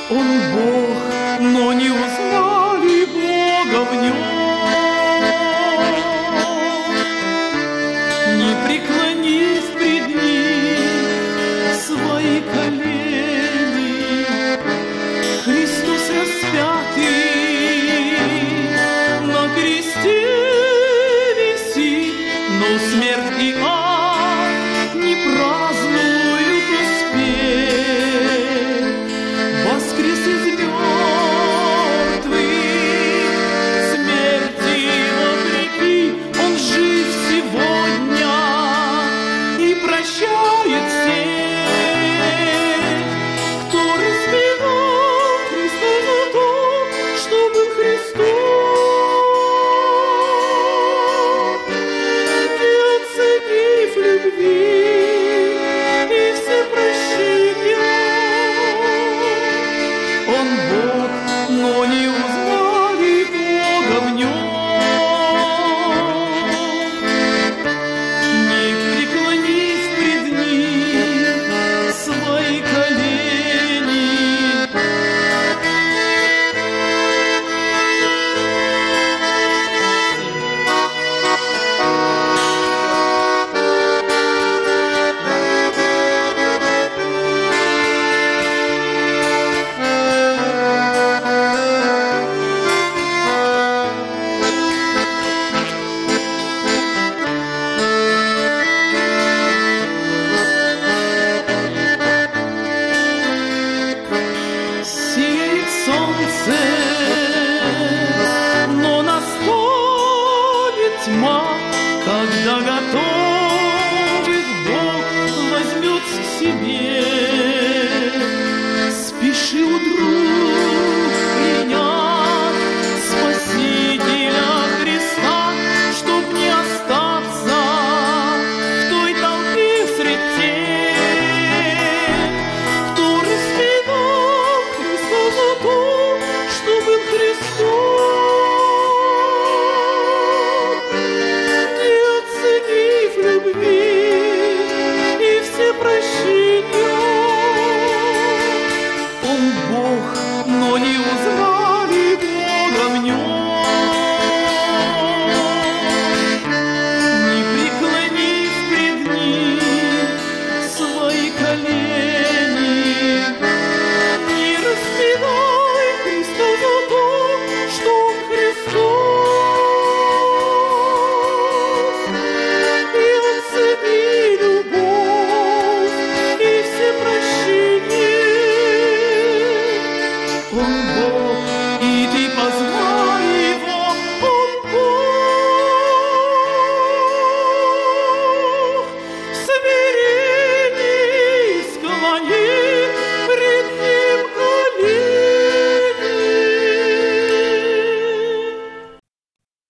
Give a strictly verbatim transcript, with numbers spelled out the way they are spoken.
Он Бог, но не узнали Бога в нем. Не преклонись пред Ним свои колени. Христос распятый на кресте висит, но смерть и ад не празднуют успех. Воскрес из мертвых, смерти вопреки, Он жив сегодня и прощает всех, кто распинал Христа за то, что был Христос, не оценив любви и все прощения. Он Бог, но не узнали Бога в нем. Не преклонись пред Ним свои колени. Сеет солнце, но наступит тьма, когда готовых Бог возьмет к себе. Спеши, о друг, принять Спасителя Христа, чтоб не остаться в той толпе средь тех, кто распинал Христа за то, что был Христос, не оценив любви и все прощения. Он Бог,